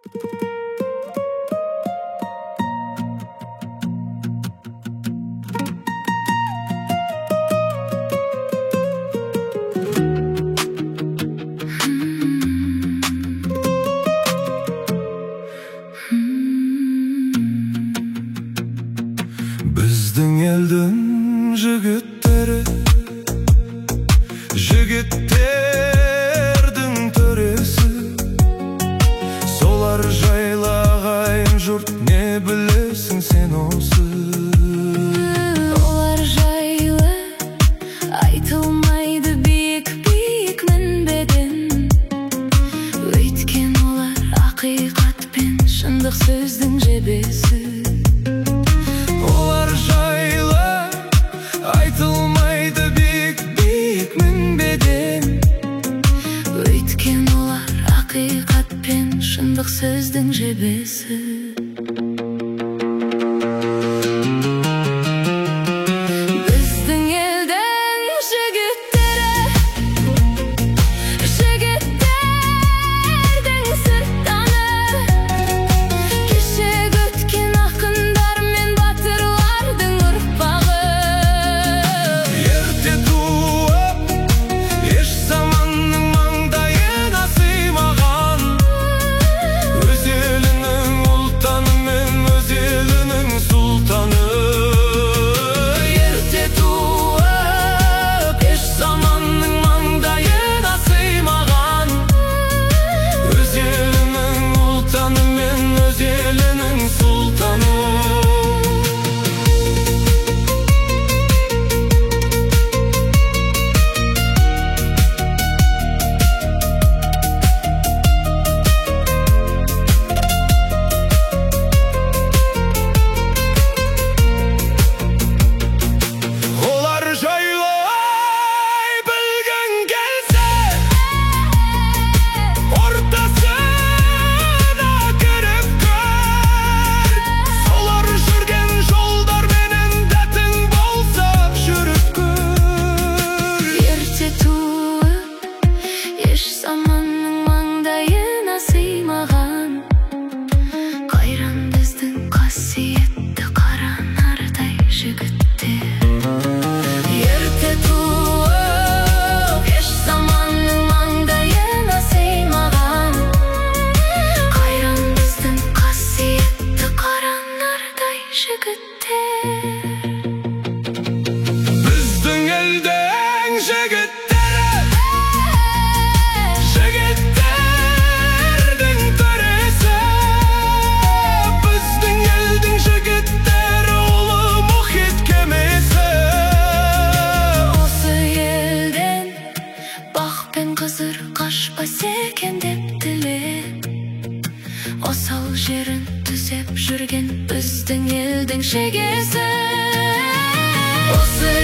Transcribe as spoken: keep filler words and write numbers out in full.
Біздің елдің жігіттері, жігіттердің төресі, солар жайлы ағайын жұрт не білесің сен осы? Олар жайлы айтылмайды биік-биік мінбеден, өйткен олар ақиқат пен шындық сөздің жебесі. Олар жайлы айтылмайды биік-биік мінбеден, өйткен олар ақиқат пен шындық сөздің жебесі. Біздің елдің жігіттері, жігіттердің сырттаны, кешегі өткен ақындар мен батырлардың ұрпағы. ерте туып, еш заманның маңдайына сыймаған, өз елінің ұлтаны мен өз елінің сұлтаны. Ерте туып, еш заманның маңдайына сыймаған, өз елінің ұлтаны мен өз елінің сұлтаны. Олар жайлы білгің келсе, ортасына кіріп көр. Солар жүрген жолдарменен дәтің болса жүріп көр. Ерте туып, еш заманның маңдайына сыймаған, қайран біздің қасиетті қара нардай жігіттер. Ерте туып, Еш заманның маңдайына сыймаған, қайран біздің қасиетті қара нардай жігіттер. біздің елдің жігіттері, жігіттердің төресі, біздің елдің жігіттері ұлы мұхит кемесі. Осы елден бақ пен қызыр қашпас екен деп тілеп, осал жерін түзеп жүрген біздің елдің шегесі. Осы